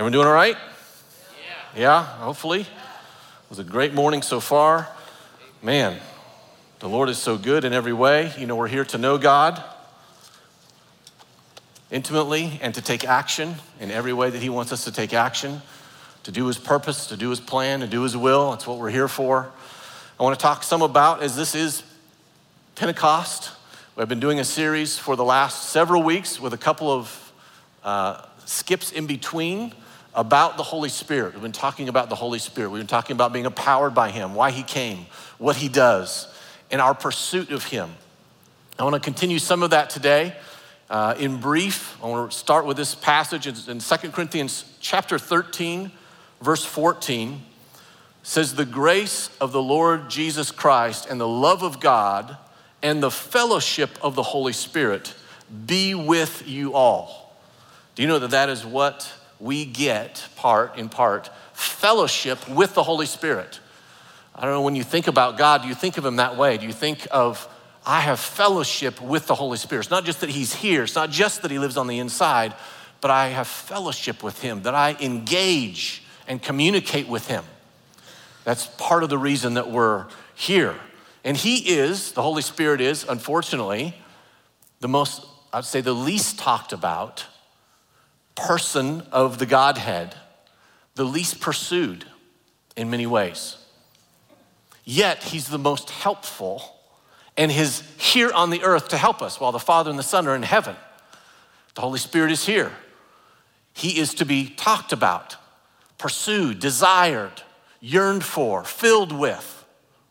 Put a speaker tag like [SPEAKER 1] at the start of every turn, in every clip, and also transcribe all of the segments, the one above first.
[SPEAKER 1] Everyone doing all right? Yeah, hopefully. It was a great morning so far. Man, the Lord is so good in every way. You know, we're here to know God intimately and to take action in every way that He wants us to take action, to do His purpose, to do His plan, to do His will. That's what we're here for. I want to talk some about, as this is Pentecost. We've been doing a series for the last several weeks with a couple of skips in between about the Holy Spirit. We've been talking about the Holy Spirit. We've been talking about being empowered by Him, why He came, what He does, and our pursuit of Him. I want to continue some of that today. In brief, I want to start with this passage in 2 Corinthians chapter 13, verse 14. Says, the grace of the Lord Jesus Christ and the love of God and the fellowship of the Holy Spirit be with you all. Do you know that that is what we get, in part, fellowship with the Holy Spirit? I don't know, when you think about God, do you think of Him that way? Do you think of, I have fellowship with the Holy Spirit? It's not just that He's here. It's not just that He lives on the inside, but I have fellowship with Him, that I engage and communicate with Him. That's part of the reason that we're here. And the Holy Spirit is, unfortunately, the least talked about person of the Godhead, the least pursued in many ways. Yet He's the most helpful and is here on the earth to help us while the Father and the Son are in heaven. The Holy Spirit is here. He is to be talked about, pursued, desired, yearned for, filled with,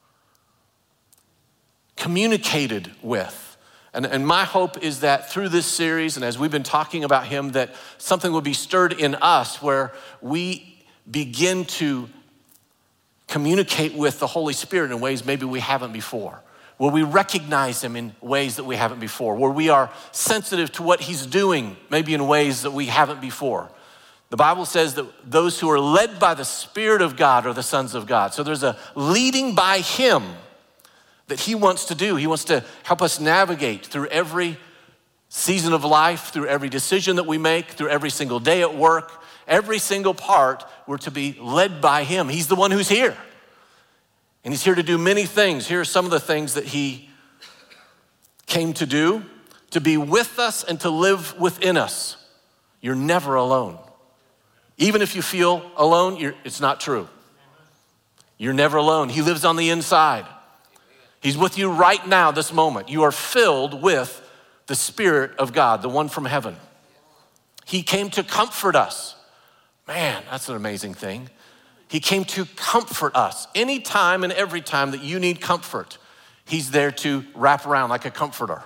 [SPEAKER 1] communicated with. And my hope is that through this series, and as we've been talking about Him, that something will be stirred in us where we begin to communicate with the Holy Spirit in ways maybe we haven't before, where we recognize Him in ways that we haven't before, where we are sensitive to what He's doing maybe in ways that we haven't before. The Bible says that those who are led by the Spirit of God are the sons of God. So there's a leading by Him that He wants to do. He wants to help us navigate through every season of life, through every decision that we make, through every single day at work, every single part. We're to be led by Him. He's the one who's here. And He's here to do many things. Here are some of the things that He came to do: to be with us and to live within us. You're never alone. Even if you feel alone, it's not true. You're never alone. He lives on the inside. He's with you right now, this moment. You are filled with the Spirit of God, the one from heaven. He came to comfort us. Man, that's an amazing thing. He came to comfort us. Anytime and every time that you need comfort, He's there to wrap around like a comforter,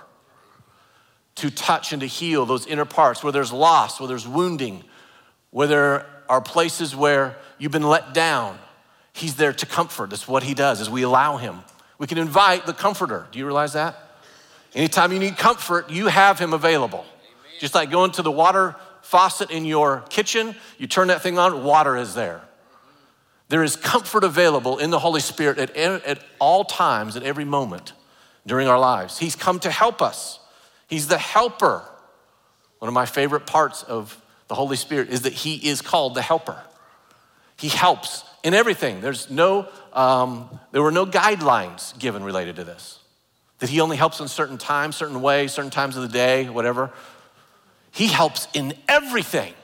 [SPEAKER 1] to touch and to heal those inner parts where there's loss, where there's wounding, where there are places where you've been let down. He's there to comfort. That's what He does, as we allow Him. We can invite the comforter. Do you realize that? Anytime you need comfort, you have Him available. Amen. Just like going to the water faucet in your kitchen, you turn that thing on, water is there. There is comfort available in the Holy Spirit at all times, at every moment during our lives. He's come to help us. He's the helper. One of my favorite parts of the Holy Spirit is that He is called the helper. He helps in everything. There were no guidelines given related to this. That He only helps in certain times, certain ways, certain times of the day, whatever. He helps in everything.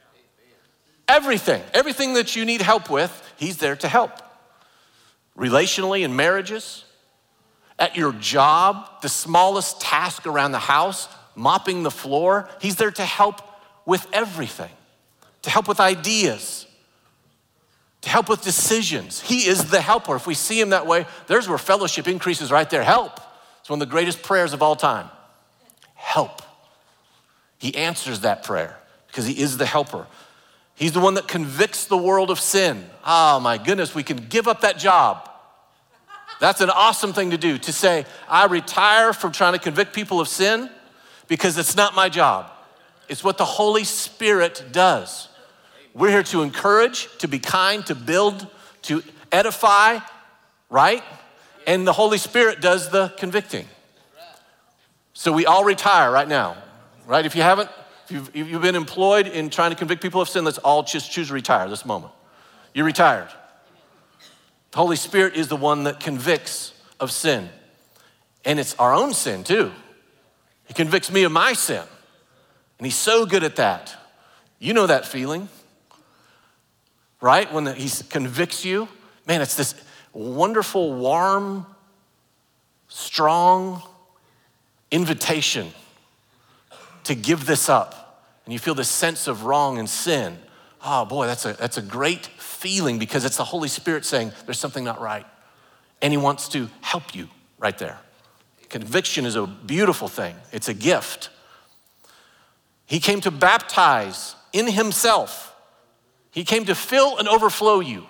[SPEAKER 1] Everything. Everything that you need help with, He's there to help. Relationally, in marriages, at your job, the smallest task around the house, mopping the floor, He's there to help with everything. To help with ideas. To help with decisions. He is the helper. If we see Him that way, there's where fellowship increases right there. Help. It's one of the greatest prayers of all time. Help. He answers that prayer because He is the helper. He's the one that convicts the world of sin. Oh my goodness, we can give up that job. That's an awesome thing to do, to say, I retire from trying to convict people of sin because it's not my job. It's what the Holy Spirit does. We're here to encourage, to be kind, to build, to edify, right? And the Holy Spirit does the convicting. So we all retire right now, right? If you If you've been employed in trying to convict people of sin, let's all just choose to retire this moment. You're retired. The Holy Spirit is the one that convicts of sin. And it's our own sin too. He convicts me of my sin. And he's so good at that. You know that feeling, right? When he convicts you, man, it's this wonderful, warm, strong invitation to give this up. And you feel this sense of wrong and sin. Oh boy, that's a great feeling because it's the Holy Spirit saying there's something not right. And he wants to help you right there. Conviction is a beautiful thing. It's a gift. He came to baptize in himself. He came to fill and overflow you.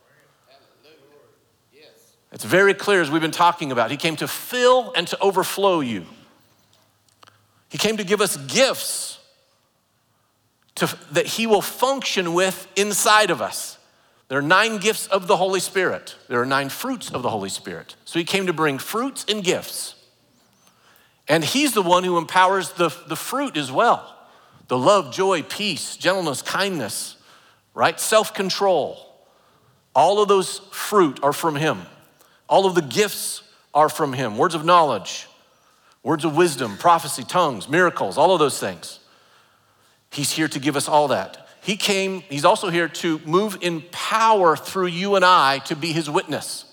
[SPEAKER 1] It's very clear as we've been talking about. He came to fill and to overflow you. He came to give us gifts that he will function with inside of us. There are 9 gifts of the Holy Spirit. There are 9 fruits of the Holy Spirit. So he came to bring fruits and gifts. And he's the one who empowers the fruit as well. The love, joy, peace, gentleness, kindness, right? Self-control. All of those fruit are from him. All of the gifts are from him. Words of knowledge, words of wisdom, prophecy, tongues, miracles, all of those things. He's here to give us all that. He's also here to move in power through you and I to be his witness.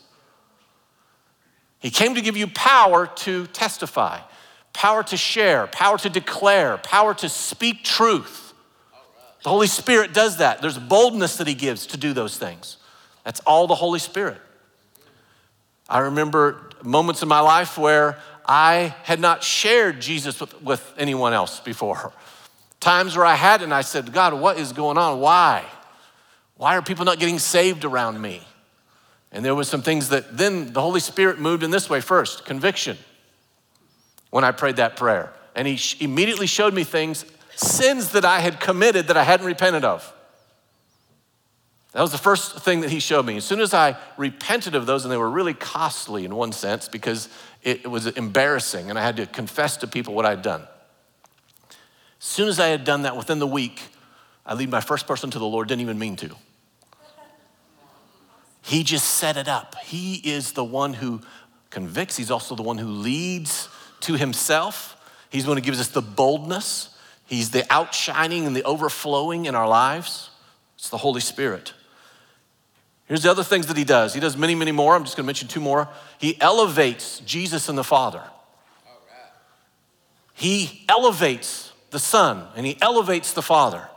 [SPEAKER 1] He came to give you power to testify, power to share, power to declare, power to speak truth. The Holy Spirit does that. There's boldness that he gives to do those things. That's all the Holy Spirit. I remember moments in my life where I had not shared Jesus with anyone else before. Times where I had and I said, God, what is going on? Why? Why are people not getting saved around me? And there was some things that then the Holy Spirit moved in this way first, conviction, when I prayed that prayer. And he immediately showed me things, sins that I had committed that I hadn't repented of. That was the first thing that he showed me. As soon as I repented of those, and they were really costly in one sense because it was embarrassing and I had to confess to people what I had done. As soon as I had done that within the week, I lead my first person to the Lord, didn't even mean to. He just set it up. He is the one who convicts. He's also the one who leads to himself. He's the one who gives us the boldness. He's the outshining and the overflowing in our lives. It's the Holy Spirit. Here's the other things that he does. He does many, many more. I'm just going to mention 2 more. He elevates Jesus and the Father. He elevates the Son and he elevates the Father.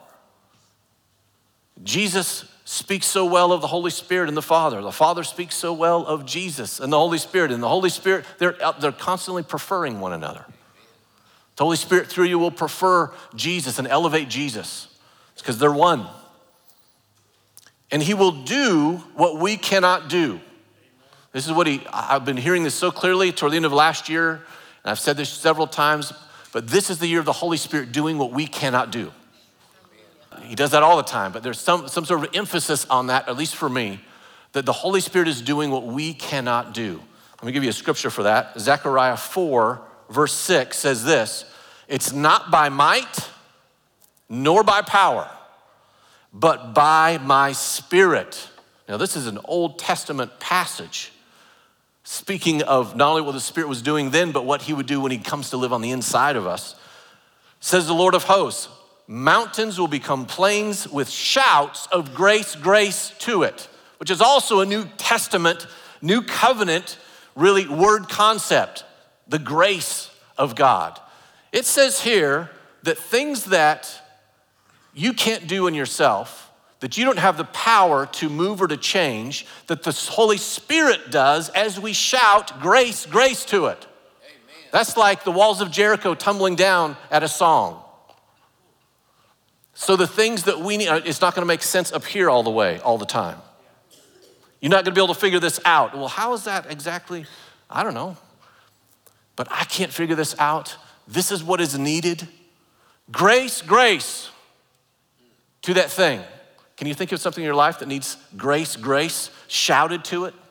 [SPEAKER 1] Jesus speaks so well of the Holy Spirit and the Father. The Father speaks so well of Jesus and the Holy Spirit. And the Holy Spirit, they're constantly preferring one another. The Holy Spirit through you will prefer Jesus and elevate Jesus. It's because they're one. And he will do what we cannot do. This is what I've been hearing this so clearly toward the end of last year, and I've said this several times, but this is the year of the Holy Spirit doing what we cannot do. He does that all the time, but there's some sort of emphasis on that, at least for me, that the Holy Spirit is doing what we cannot do. Let me give you a scripture for that. Zechariah 4, verse 6 says this, "It's not by might nor by power, but by my Spirit." Now this is an Old Testament passage speaking of not only what the Spirit was doing then, but what he would do when he comes to live on the inside of us. Says the Lord of hosts, "Mountains will become plains with shouts of grace, grace to it," which is also a New Testament, New Covenant, really word concept, the grace of God. It says here that things that you can't do in yourself, that you don't have the power to move or to change, that the Holy Spirit does as we shout grace, grace to it. Amen. That's like the walls of Jericho tumbling down at a song. So the things that we need, it's not gonna make sense up here all the way, all the time. You're not gonna be able to figure this out. Well, how is that exactly? I don't know. But I can't figure this out. This is what is needed. Grace, grace to that thing. Can you think of something in your life that needs grace, grace, shouted to it?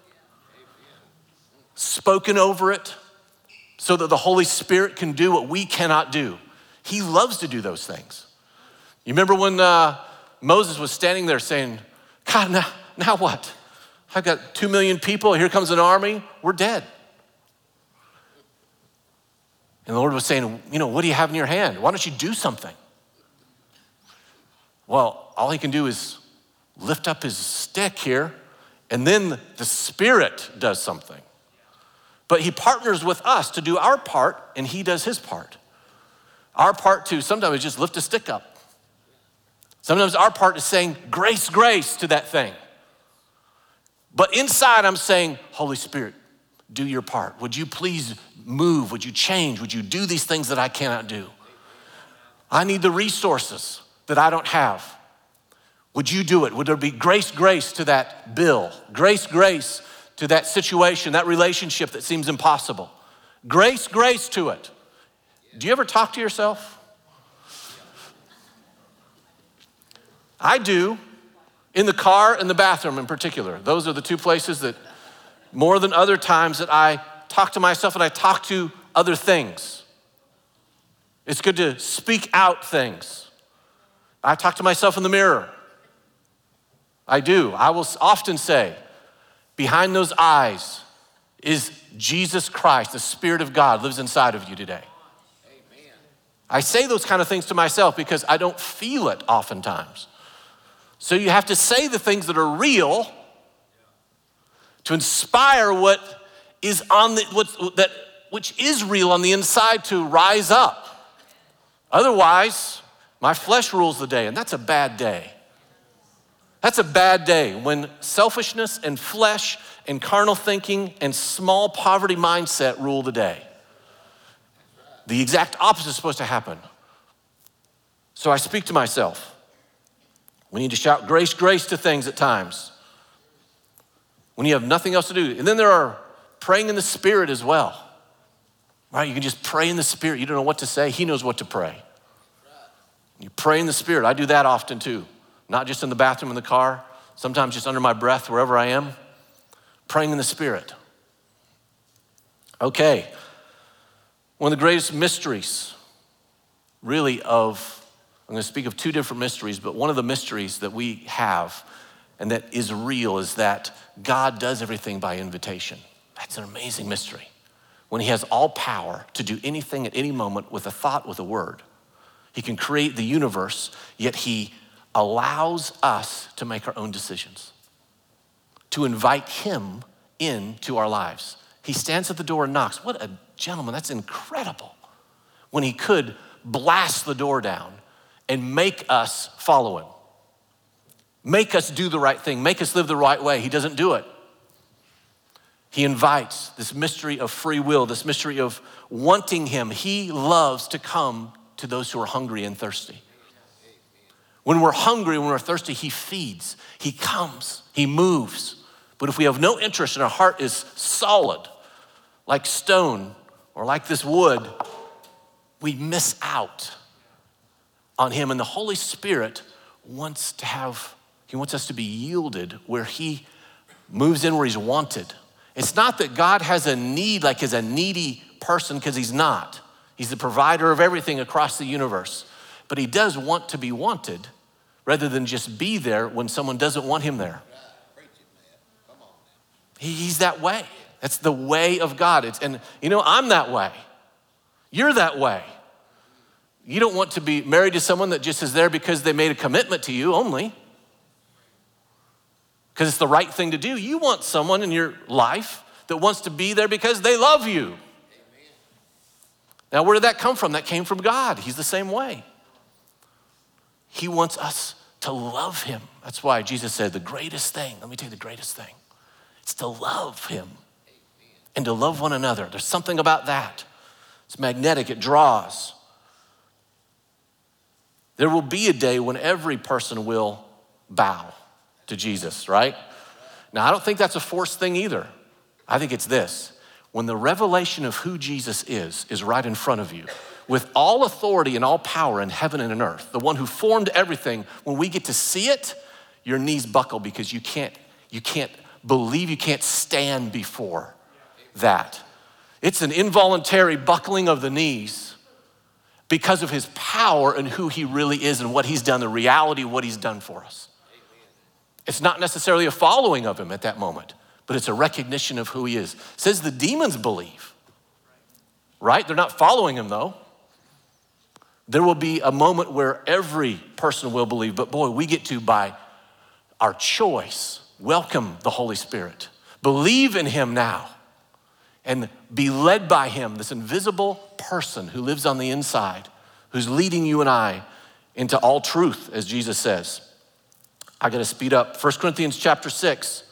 [SPEAKER 1] Spoken over it so that the Holy Spirit can do what we cannot do. He loves to do those things. You remember when Moses was standing there saying, God, now what? I've got 2 million people. Here comes an army. We're dead. And the Lord was saying, what do you have in your hand? Why don't you do something? Well, all he can do is lift up his stick here, and then the Spirit does something. But he partners with us to do our part, and he does his part. Our part too, sometimes is just lift a stick up. Sometimes our part is saying, grace, grace to that thing. But inside I'm saying, Holy Spirit, do your part. Would you please move? Would you change? Would you do these things that I cannot do? I need the resources that I don't have. Would you do it? Would there be grace, grace to that bill? Grace, grace to that situation, that relationship that seems impossible? Grace, grace to it. Do you ever talk to yourself? I do, in the car and the bathroom in particular. Those are the two places that more than other times that I talk to myself and I talk to other things. It's good to speak out things. I talk to myself in the mirror. I do. I will often say, behind those eyes is Jesus Christ, the Spirit of God lives inside of you today. Amen. I say those kind of things to myself because I don't feel it oftentimes. So you have to say the things that are real to inspire what is which is real on the inside to rise up. Otherwise, my flesh rules the day, and that's a bad day. That's a bad day when selfishness and flesh and carnal thinking and small poverty mindset rule the day. The exact opposite is supposed to happen. So I speak to myself. We need to shout grace, grace to things at times when you have nothing else to do. And then there are praying in the Spirit as well. Right? You can just pray in the Spirit. You don't know what to say. He knows what to pray. You pray in the Spirit. I do that often too. Not just in the bathroom, in the car. Sometimes just under my breath, wherever I am. Praying in the Spirit. Okay. One of the greatest mysteries, really, I'm going to speak of two different mysteries, but one of the mysteries that we have and that is real is that God does everything by invitation. That's an amazing mystery. When he has all power to do anything at any moment with a thought, with a word. He can create the universe, yet he allows us to make our own decisions, to invite him into our lives. He stands at the door and knocks. What a gentleman, that's incredible. When he could blast the door down and make us follow him. Make us do the right thing, make us live the right way. He doesn't do it. He invites this mystery of free will, this mystery of wanting him. He loves to come to those who are hungry and thirsty. When we're hungry, when we're thirsty, he feeds, he comes, he moves. But if we have no interest and our heart is solid, like stone or like this wood, we miss out on him. And the Holy Spirit wants us to be yielded where he moves in where he's wanted. It's not that God has a need like he's a needy person, because he's not. He's the provider of everything across the universe. But he does want to be wanted rather than just be there when someone doesn't want him there. He's that way. That's the way of God. I'm that way. You're that way. You don't want to be married to someone that just is there because they made a commitment to you only. Because it's the right thing to do. You want someone in your life that wants to be there because they love you. Amen. Now, where did that come from? That came from God. He's the same way. He wants us to love him. That's why Jesus said the greatest thing, let me tell you the greatest thing, it's to love him and to love one another. There's something about that. It's magnetic, it draws. There will be a day when every person will bow to Jesus, right? Now, I don't think that's a forced thing either. I think it's this. When the revelation of who Jesus is right in front of you, with all authority and all power in heaven and in earth, the one who formed everything, when we get to see it, your knees buckle because you can't believe, you can't stand before that. It's an involuntary buckling of the knees because of his power and who he really is and what he's done, the reality of what he's done for us. It's not necessarily a following of him at that moment, but it's a recognition of who he is. It says the demons believe, right? They're not following him though. There will be a moment where every person will believe, but boy, we get to, by our choice, welcome the Holy Spirit. Believe in him now and be led by him, this invisible person who lives on the inside, who's leading you and I into all truth, as Jesus says. I gotta speed up. 1 Corinthians chapter 6.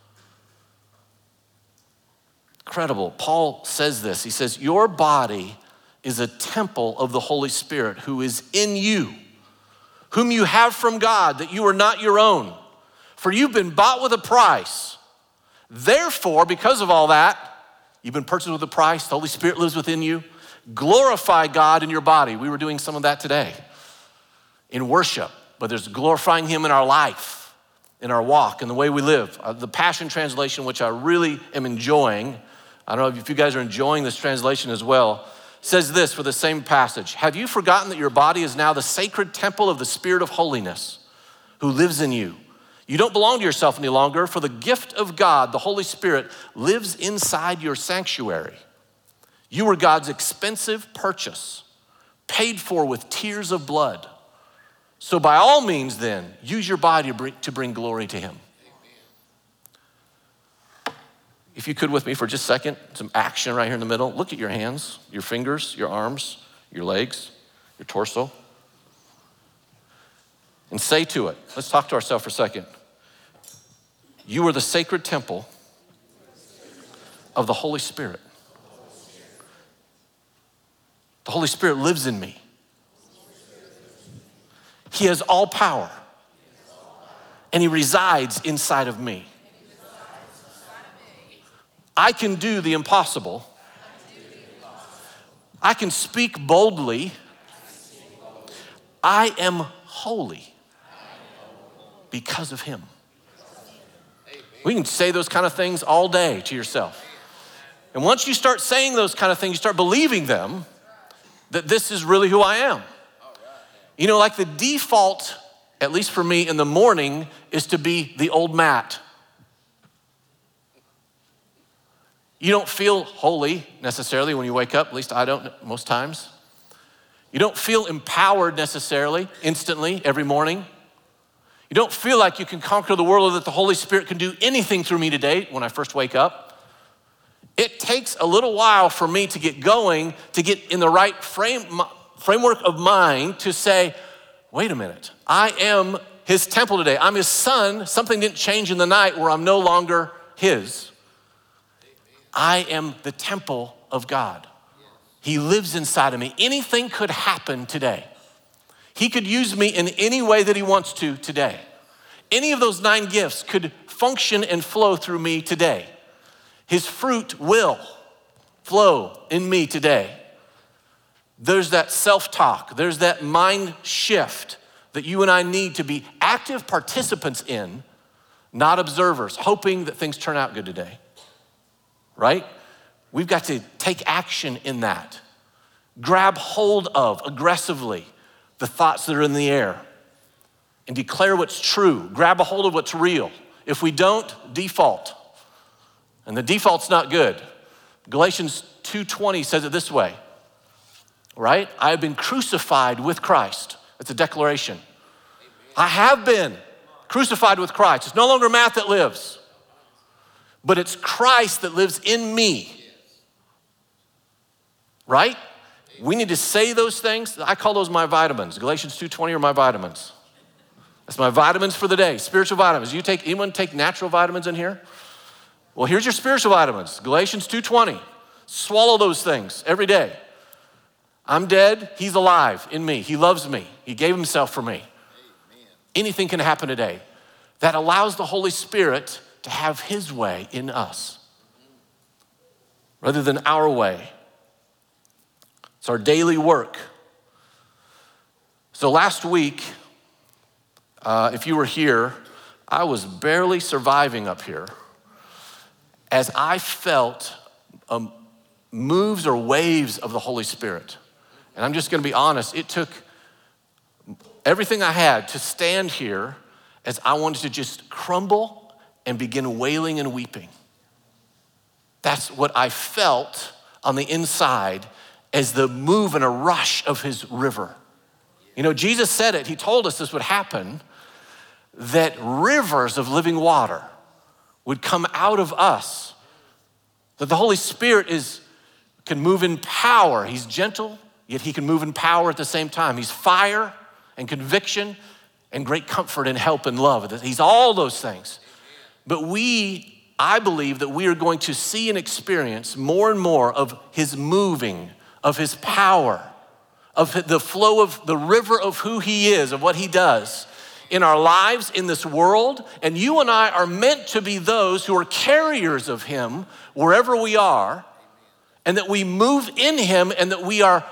[SPEAKER 1] Incredible. Paul says this. He says, your body is a temple of the Holy Spirit who is in you, whom you have from God, that you are not your own. For you've been bought with a price. Therefore, because of all that, you've been purchased with a price. The Holy Spirit lives within you. Glorify God in your body. We were doing some of that today in worship, but there's glorifying him in our life, in our walk, in the way we live. The Passion Translation, which I really am enjoying, I don't know if you guys are enjoying this translation as well, says this for the same passage. Have you forgotten that your body is now the sacred temple of the Spirit of holiness who lives in you? You don't belong to yourself any longer, for the gift of God, the Holy Spirit, lives inside your sanctuary. You were God's expensive purchase, paid for with tears of blood. So by all means then, use your body to bring glory to him. If you could with me for just a second, some action right here in the middle. Look at your hands, your fingers, your arms, your legs, your torso. And say to it, let's talk to ourselves for a second. You are the sacred temple of the Holy Spirit. The Holy Spirit lives in me. He has all power, and he resides inside of me. I can do the impossible. I can speak boldly. I am holy because of him. We can say those kind of things all day to yourself. And once you start saying those kind of things, you start believing them, that this is really who I am. You know, like the default, at least for me in the morning, is to be the old Matt. You don't feel holy necessarily when you wake up, at least I don't most times. You don't feel empowered necessarily, instantly, every morning. You don't feel like you can conquer the world or that the Holy Spirit can do anything through me today when I first wake up. It takes a little while for me to get going, to get in the right framework of mind to say, wait a minute, I am his temple today. I'm his son. Something didn't change in the night where I'm no longer his. I am the temple of God. He lives inside of me. Anything could happen today. He could use me in any way that he wants to today. Any of those 9 gifts could function and flow through me today. His fruit will flow in me today. There's that self-talk. There's that mind shift that you and I need to be active participants in, not observers, hoping that things turn out good today. Right? We've got to take action in that. Grab hold of aggressively the thoughts that are in the air and declare what's true. Grab a hold of what's real. If we don't, default. And the default's not good. Galatians 2:20 says it this way, right? I have been crucified with Christ. It's a declaration. I have been crucified with Christ. It's no longer Matt that lives, but it's Christ that lives in me, right? We need to say those things. I call those my vitamins. Galatians 2:20 are my vitamins. That's my vitamins for the day, spiritual vitamins. Anyone take natural vitamins in here? Well, here's your spiritual vitamins. Galatians 2:20. Swallow those things every day. I'm dead, he's alive in me. He loves me. He gave himself for me. Amen. Anything can happen today. That allows the Holy Spirit to have his way in us rather than our way. It's our daily work. So last week, if you were here, I was barely surviving up here as I felt moves or waves of the Holy Spirit. And I'm just gonna be honest, it took everything I had to stand here as I wanted to just crumble and begin wailing and weeping. That's what I felt on the inside as the move and a rush of his river. You know, Jesus said it, he told us this would happen, that rivers of living water would come out of us, that the Holy Spirit can move in power. He's gentle, yet he can move in power at the same time. He's fire and conviction and great comfort and help and love. He's all those things. But I believe that we are going to see and experience more and more of his moving, of his power, of the flow of the river of who he is, of what he does in our lives, in this world. And you and I are meant to be those who are carriers of him wherever we are, and that we move in him, and that we are,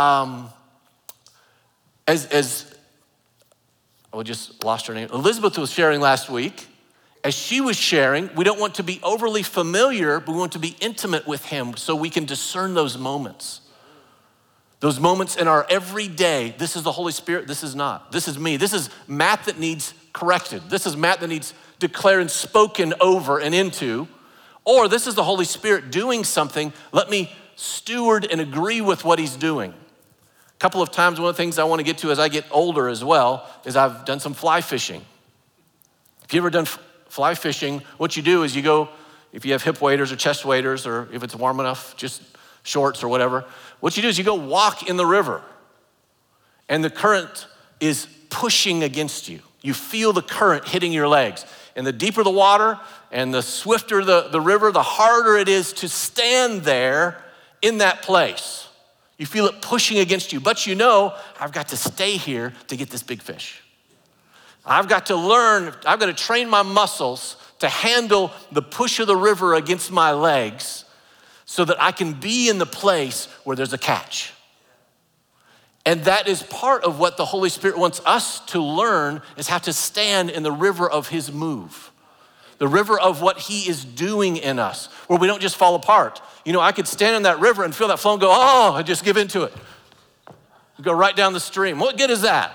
[SPEAKER 1] as I just lost her name. Elizabeth was sharing last week. As she was sharing, we don't want to be overly familiar, but we want to be intimate with him so we can discern those moments. Those moments in our everyday, this is the Holy Spirit, this is not. This is me. This is Matt that needs corrected. This is Matt that needs declared and spoken over and into. Or this is the Holy Spirit doing something. Let me steward and agree with what he's doing. A couple of times, one of the things I want to get to as I get older as well is I've done some fly fishing. If you ever done fly fishing, what you do is you go, if you have hip waders or chest waders, or if it's warm enough, just shorts or whatever, what you do is you go walk in the river, and the current is pushing against you. You feel the current hitting your legs. And the deeper the water and the swifter the river, the harder it is to stand there in that place. You feel it pushing against you, but you know, I've got to stay here to get this big fish. I've got to learn, I've got to train my muscles to handle the push of the river against my legs so that I can be in the place where there's a catch. And that is part of what the Holy Spirit wants us to learn, is how to stand in the river of his move, the river of what he is doing in us, where we don't just fall apart. You know, I could stand in that river and feel that flow and go, oh, I just give into it. Go right down the stream. What good is that?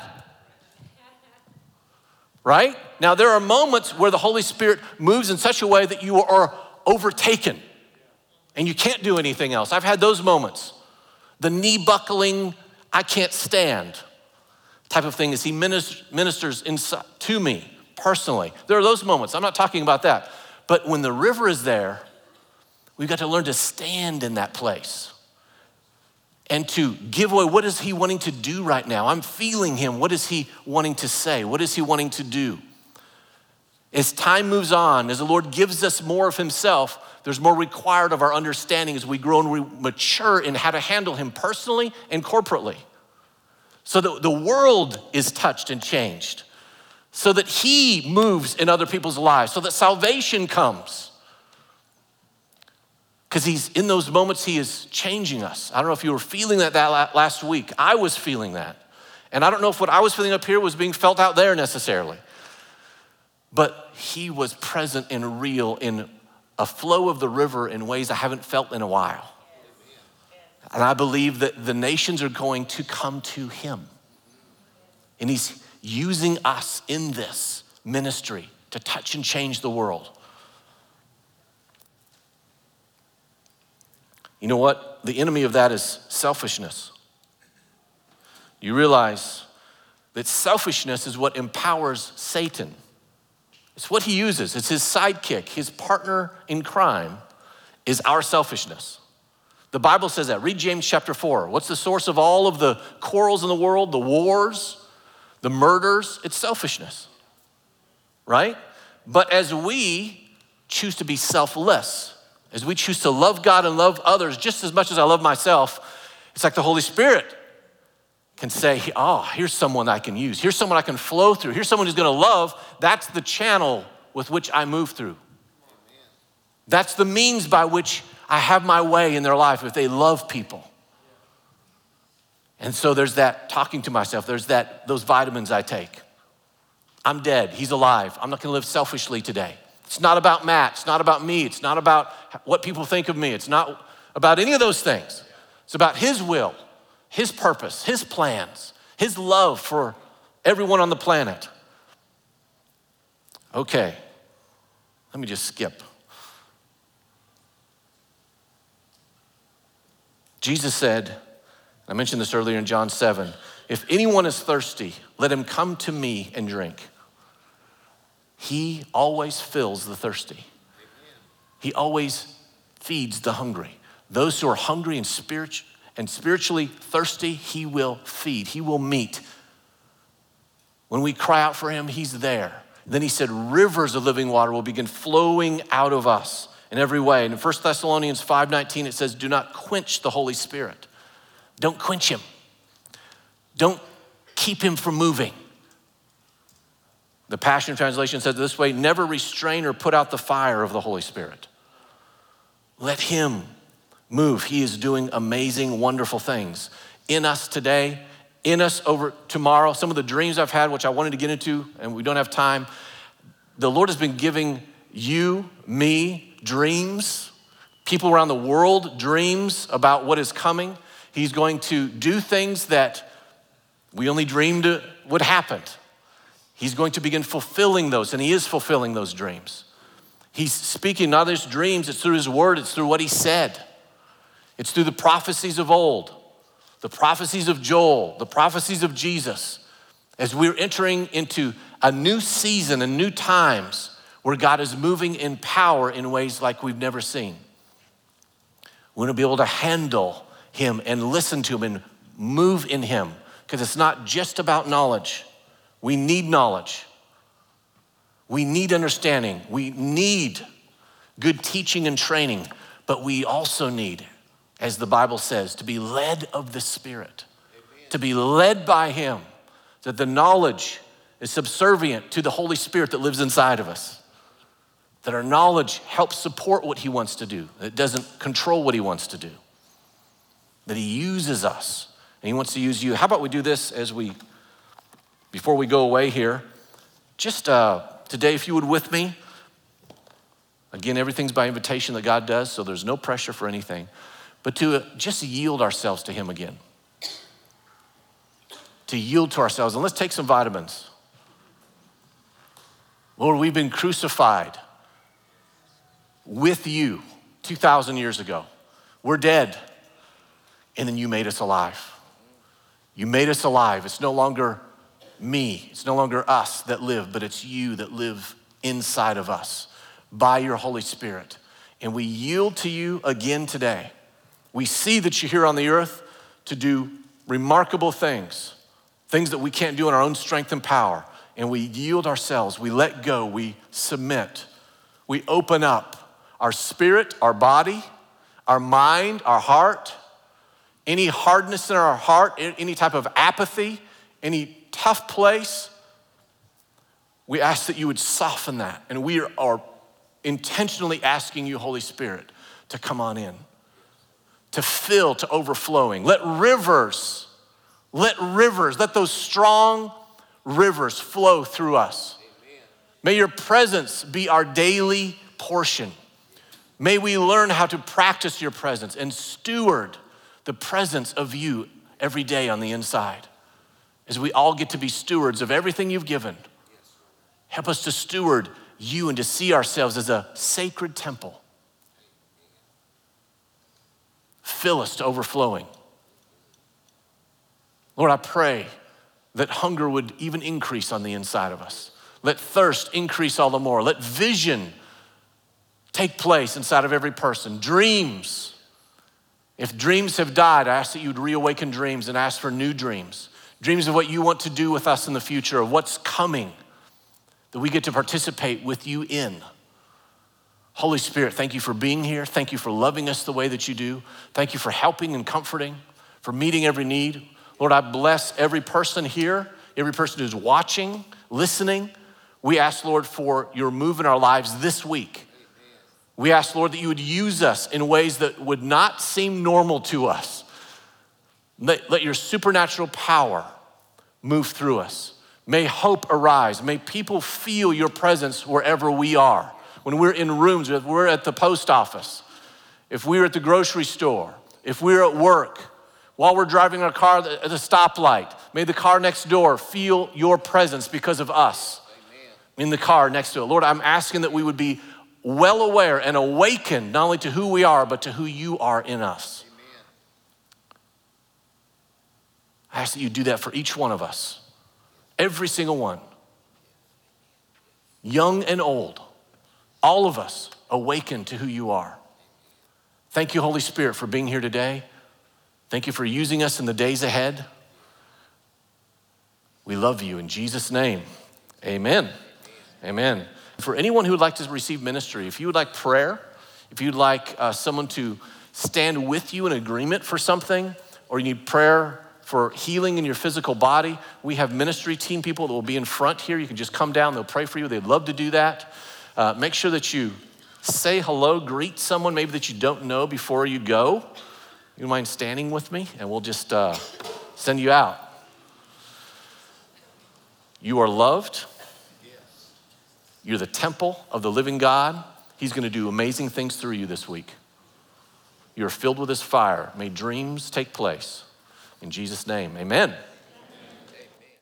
[SPEAKER 1] Right? Now, there are moments where the Holy Spirit moves in such a way that you are overtaken and you can't do anything else. I've had those moments. The knee buckling, I can't stand type of thing as he ministers inside to me personally. There are those moments. I'm not talking about that. But when the river is there, we've got to learn to stand in that place and to give away. What is he wanting to do right now? I'm feeling him. What is he wanting to say? What is he wanting to do? As time moves on, as the Lord gives us more of himself, there's more required of our understanding as we grow and we mature in how to handle him personally and corporately. So that the world is touched and changed. So that he moves in other people's lives. So that salvation comes. Because he's in those moments, he is changing us. I don't know if you were feeling that last week. I was feeling that. And I don't know if what I was feeling up here was being felt out there necessarily. But he was present and real in a flow of the river in ways I haven't felt in a while. And I believe that the nations are going to come to him. And he's using us in this ministry to touch and change the world. You know what? The enemy of that is selfishness. You realize that selfishness is what empowers Satan. It's what he uses. It's his sidekick, his partner in crime is our selfishness. The Bible says that. Read James chapter 4. What's the source of all of the quarrels in the world, the wars, the murders? It's selfishness, right? But as we choose to be selfless, as we choose to love God and love others just as much as I love myself, it's like the Holy Spirit can say, oh, here's someone I can use. Here's someone I can flow through. Here's someone who's gonna love. That's the channel with which I move through. That's the means by which I have my way in their life if they love people. And so there's that talking to myself. There's those vitamins I take. I'm dead, he's alive. I'm not gonna live selfishly today. It's not about Matt, it's not about me, it's not about what people think of me. It's not about any of those things. It's about his will, his purpose, his plans, his love for everyone on the planet. Okay, let me just skip. Jesus said, I mentioned this earlier in John 7, if anyone is thirsty, let him come to me and drink. He always fills the thirsty. He always feeds the hungry. Those who are hungry and spiritually thirsty, he will feed, he will meet. When we cry out for him, he's there. Then he said, rivers of living water will begin flowing out of us in every way. And in 1 Thessalonians 5:19, it says, do not quench the Holy Spirit. Don't quench him. Don't keep him from moving. The Passion Translation says it this way, never restrain or put out the fire of the Holy Spirit. Let him move. He is doing amazing, wonderful things in us today, in us over tomorrow. Some of the dreams I've had, which I wanted to get into, and we don't have time. The Lord has been giving you, me, dreams, people around the world, dreams about what is coming. He's going to do things that we only dreamed would happen. He's going to begin fulfilling those, and he is fulfilling those dreams. He's speaking not his dreams, it's through his word, it's through what he said. It's through the prophecies of old, the prophecies of Joel, the prophecies of Jesus. As we're entering into a new season and new times where God is moving in power in ways like we've never seen. We're gonna be able to handle him and listen to him and move in him, because it's not just about knowledge. We need knowledge. We need understanding. We need good teaching and training, but we also need, as the Bible says, to be led of the Spirit, to be led by him, that the knowledge is subservient to the Holy Spirit that lives inside of us, that our knowledge helps support what he wants to do, that it doesn't control what he wants to do, that he uses us and he wants to use you. How about we do this before we go away here, just today, if you would with me, again, everything's by invitation that God does, so there's no pressure for anything, but to just yield ourselves to him again. To yield to ourselves, and let's take some vitamins. Lord, we've been crucified with you 2,000 years ago. We're dead, and then you made us alive. You made us alive. It's no longer me, it's no longer us that live, but it's you that live inside of us by your Holy Spirit. And we yield to you again today. We see that you're here on the earth to do remarkable things that we can't do in our own strength and power. And we yield ourselves, we let go, we submit. We open up our spirit, our body, our mind, our heart. Any hardness in our heart, any type of apathy, any tough place, we ask that you would soften that. And we are intentionally asking you, Holy Spirit, to come on in, to fill to overflowing. Let those strong rivers flow through us. Amen. May your presence be our daily portion. May we learn how to practice your presence and steward the presence of you every day on the inside. As we all get to be stewards of everything you've given. Help us to steward you and to see ourselves as a sacred temple. Fill us to overflowing. Lord, I pray that hunger would even increase on the inside of us. Let thirst increase all the more. Let vision take place inside of every person. Dreams. If dreams have died, I ask that you would reawaken dreams and ask for new dreams. Dreams of what you want to do with us in the future, of what's coming, that we get to participate with you in. Holy Spirit, thank you for being here. Thank you for loving us the way that you do. Thank you for helping and comforting, for meeting every need. Lord, I bless every person here, every person who's watching, listening. We ask, Lord, for your move in our lives this week. We ask, Lord, that you would use us in ways that would not seem normal to us. Let your supernatural power move through us. May hope arise. May people feel your presence wherever we are. When we're in rooms, if we're at the post office, if we're at the grocery store, if we're at work, While we're driving our car at the stoplight, may the car next door feel your presence because of us in the car next to it. Lord, I'm asking that we would be well aware and awakened not only to who we are, but to who you are in us. I ask that you do that for each one of us, every single one, young and old, all of us awakened to who you are. Thank you, Holy Spirit, for being here today. Thank you for using us in the days ahead. We love you in Jesus' name. Amen. Amen. For anyone who would like to receive ministry, if you would like prayer, if you'd like someone to stand with you in agreement for something, or you need prayer for healing in your physical body, we have ministry team people that will be in front here. You can just come down, they'll pray for you. They'd love to do that. Make sure that you say hello, greet someone maybe that you don't know before you go. You mind standing with me? And we'll just send you out. You are loved. You're the temple of the living God. He's going to do amazing things through you this week. You're filled with his fire. May dreams take place. In Jesus' name, amen.